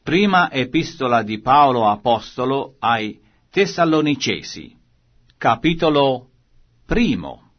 Prima epistola di Paolo Apostolo ai Tessalonicesi, capitolo 1.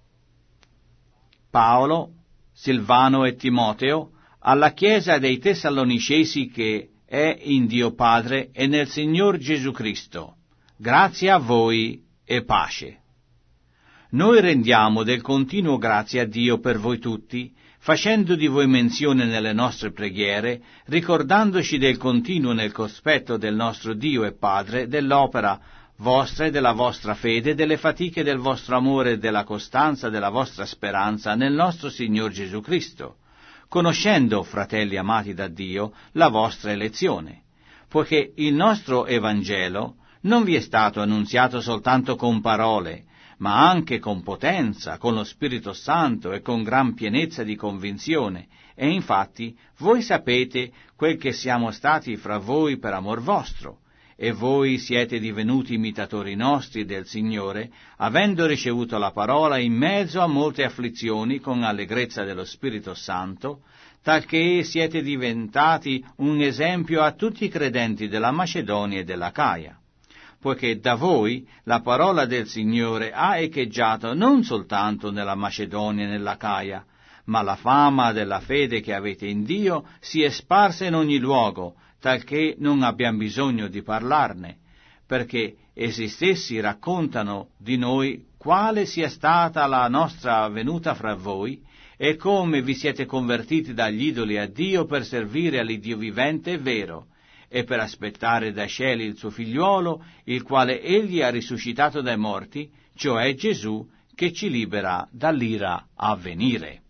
Paolo, Silvano e Timoteo, alla Chiesa dei Tessalonicesi che è in Dio Padre e nel Signor Gesù Cristo, grazie a voi e pace. Noi rendiamo del continuo grazie a Dio per voi tutti, facendo di voi menzione nelle nostre preghiere, ricordandoci del continuo nel cospetto del nostro Dio e Padre, dell'opera vostra e della vostra fede, delle fatiche del vostro amore e della costanza della vostra speranza nel nostro Signor Gesù Cristo, conoscendo, fratelli amati da Dio, la vostra elezione, poiché il nostro Evangelo non vi è stato annunziato soltanto con parole, ma anche con potenza, con lo Spirito Santo e con gran pienezza di convinzione, e infatti voi sapete quel che siamo stati fra voi per amor vostro, e voi siete divenuti imitatori nostri del Signore, avendo ricevuto la parola in mezzo a molte afflizioni con allegrezza dello Spirito Santo, talché siete diventati un esempio a tutti i credenti della Macedonia e dell'Acaia, poiché da voi la parola del Signore ha echeggiato non soltanto nella Macedonia e nell'Acaia, ma la fama della fede che avete in Dio si è sparsa in ogni luogo, talché non abbiamo bisogno di parlarne, perché essi stessi raccontano di noi quale sia stata la nostra venuta fra voi e come vi siete convertiti dagli idoli a Dio per servire all'Iddio vivente e vero, e per aspettare dai cieli il suo figliuolo, il quale egli ha risuscitato dai morti, cioè Gesù, che ci libera dall'ira a venire.